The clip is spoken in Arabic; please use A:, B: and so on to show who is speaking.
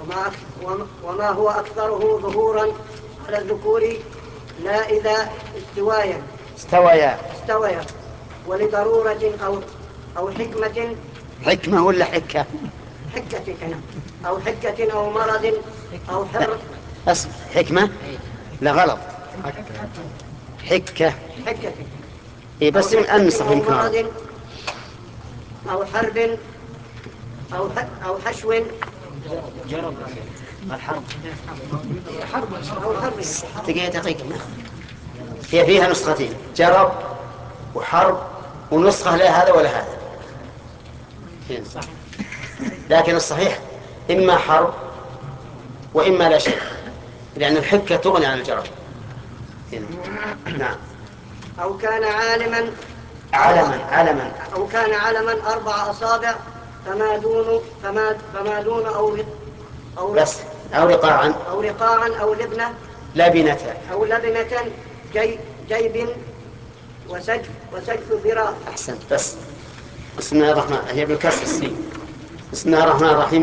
A: وما هو أكثره ظهورا على الذكور لا إذا استويا ولضرورة أو حكمة.
B: حكمة ولا حكة؟
A: حكة كنا أو حكة أو مرض أو حر.
B: أصل حكمة لا غلط، حكة. إيه بس من أنصف
A: أو
B: يمكن
A: مرض أو حرب أو حشو.
C: جرب الحرب
A: أو حرب.
B: دقيقة هي فيها نسختين، جرب وحرب، ونسخة لا هذا ولا هذا، لكن الصحيح إما حرب وإما لا شيء، لأن الحكة تغني عن الجرب. نعم.
A: أو كان
B: علما
A: أو كان علما 4 أصابع فما دون أو
B: بس أو
A: رقاعا أو لبنة جيب وسجف ذراع.
B: أحسنت. بس بسم الله الرحمن، هي بالكسر السين. بسم الله الرحمن الرحيم.